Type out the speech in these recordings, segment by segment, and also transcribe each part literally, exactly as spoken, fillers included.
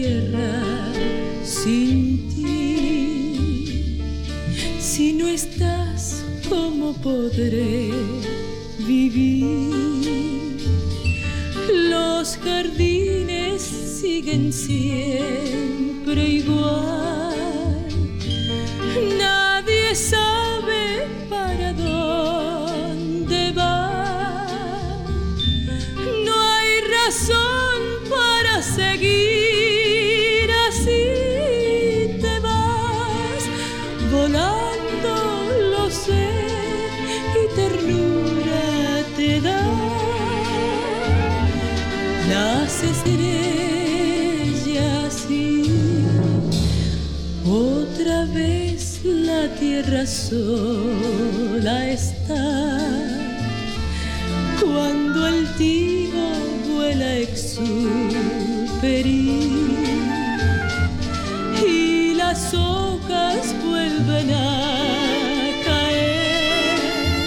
tierra sin ti. Si no estás, ¿cómo podré vivir? Los jardines siguen siempre igual. Nadie sabe para dónde va. No hay razón para seguir así. Te vas volando, lo sé, y ternura te da. Las estrellas y otra vez la tierra sola está. Cuando el tibo vuela exuperir y las hojas vuelven a caer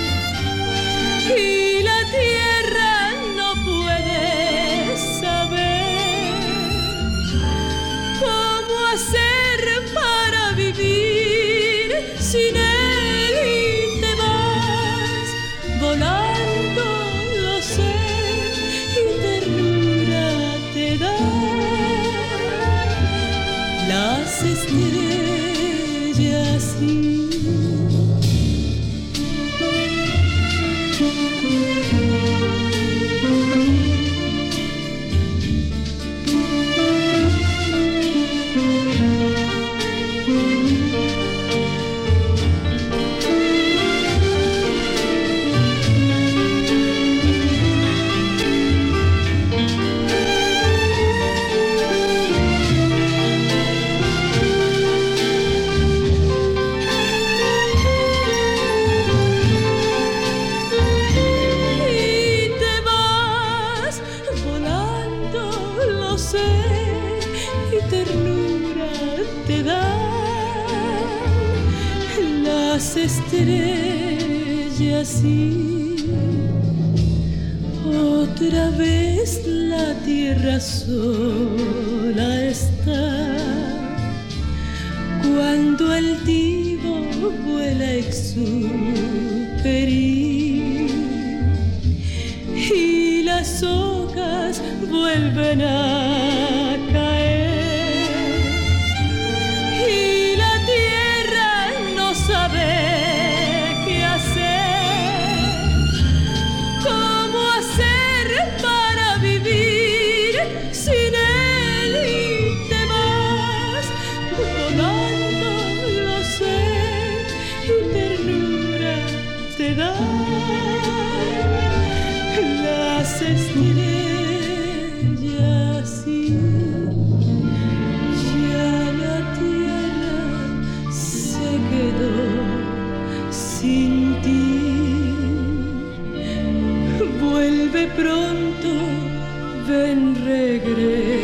y la tierra no puede saber cómo hacer para vivir sin él, y te vas volando, lo sé, y ternura te da. Las estrellas sí. Y ternura te da. Las estrellas y otra vez la tierra sola está. Cuando el tibo vuela exuperir y las hojas vuelven a caer y la tierra no sabe qué hacer, cómo hacer para vivir sin él, y te vas volando, lo sé, y ternura te da. Las estrellas sí, ya la tierra se quedó sin ti. Vuelve pronto, ven, regresa.